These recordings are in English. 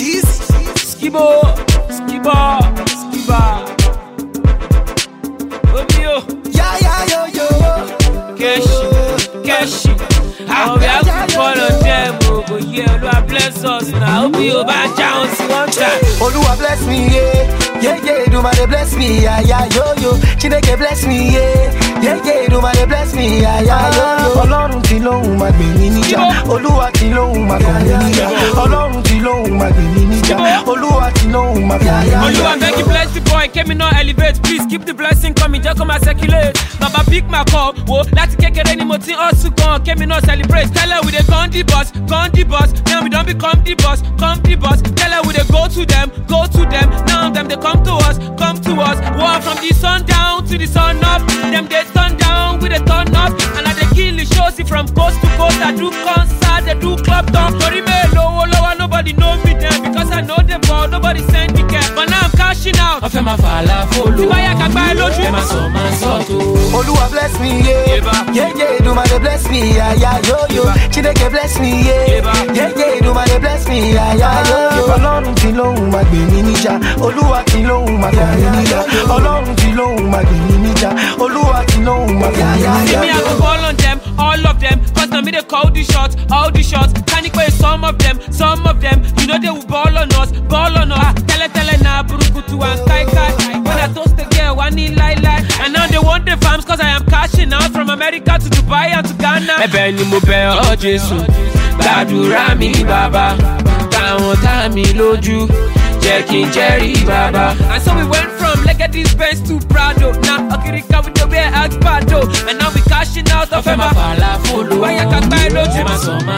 Skiba. Obio. Yo. Keshi. How we have to fall on them, but yeah, Lord bless us now. Obio back down to one time. Oluwa bless me, yeah, do my bless me, yeah, yo. Chineke bless me, yeah, do my bless me, yeah, yo. Ọlọ́run tí lóhùn máa gbè mí níjà, Olúwa tí lóhùn máa kàn mí níjà. Ọlọ́run tí lóhùn máa gbè mí níjà, Olúwa tí lóhùn máa kàn mí níjà. Oluwa beg you bless the boy, came me not elevate. Please keep the blessing coming, just come and circulate. Baba pick my call, wo láti kékeré ni mo ti hustle gan, came me not celebrate. Tell her we dey gun the boss. Now we don't become the boss. Tell her we dey go to them. Now them they come to us. War from the sun down to the sun up. Them they turn down, we they turn up. And I they kill the shows from coast to coast. I do concert, they do club down. Sorry me lower, nobody know me there because I know them all. Nobody send me care, but now I'm cashing out. I feel my falla follow. See why I can buy low dream. My soul too. Oluwa bless me, yeah, do my bless me, yeah, yo. Chineke bless me, yeah, do my bless me, yeah, yo. Ọlọ́run tí lóhùn máa gbè mí níjà, Olúwa tí lóhùn máa kàn mí níjà. Ọlọ́run tí lóhùn máa gbè mí níjà, Olúwa tí lóhùn máa kàn mí níjà. Me I go ball on them, all of them, cause now me they call the shots, all the shots. Can you play some of them, you know they will ball on us. Tell na burukutu and kai. When I toast the girl, one in lie. And now they want the farms cause I am cashing out from America to Dubai and to Ghana. Ebe ni mo bẹ̀ ọ́ Jésù, gbàdúrà mi bàbá, káwọn tá mi lójú, jẹ́ kí n jẹ́rìí bàbá. And so we went from Legacy Benz to Prado. Now Okirika with the way Expado. And now we cashing out of my falafolo. Why you can't buy no gym?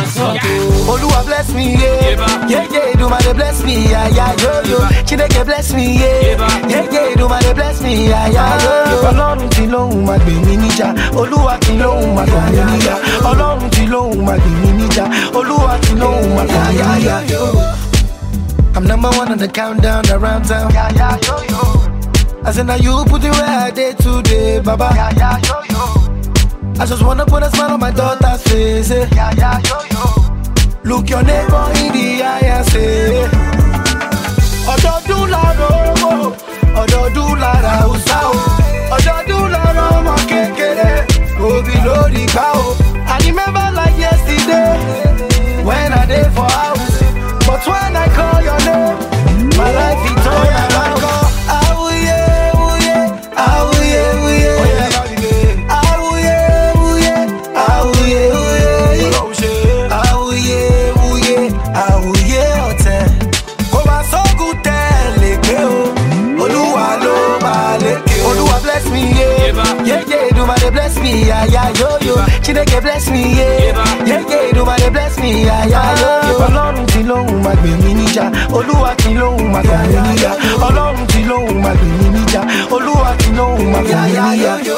Oluwa bless me, yeah, do my bless me, yeah, yo. Chineke bless me, yeah, do my bless me, yeah, yo. Ọlọ́run tí lóhùn máa gbè mí níjà, Olúwa tí lóhùn máa kàn mí níjà. Ọlọ́run tí lóhùn máa gbè mí níjà, Olúwa tí lóhùn máa kàn mí níjà. I'm number one on the countdown around town. Yo. I said now you put it where I did today, Baba. Yo. I just wanna put a smile on my daughter's face. Yo. Look your neighbor in the eye and say, Ọdọọdún lára owó, ọdọọdún lára Hausa o, ọdọọdún lára ọmọ kékeré, òbí lórí ká o. I remember like yesterday, when I dey for house, but when I call your name, my life is turn around. Bless me, yeah, yo. Chineke bless me, yeah, do my bless me, yeah, yo. Ọlọ́run tí lóhùn máa gbè mí níjà, Olúwa tí lóhùn máa kàn mí níjà. Ọlọ́run tí lóhùn máa gbè mí níjà, Olúwa tí lóhùn máa kàn mí níjà.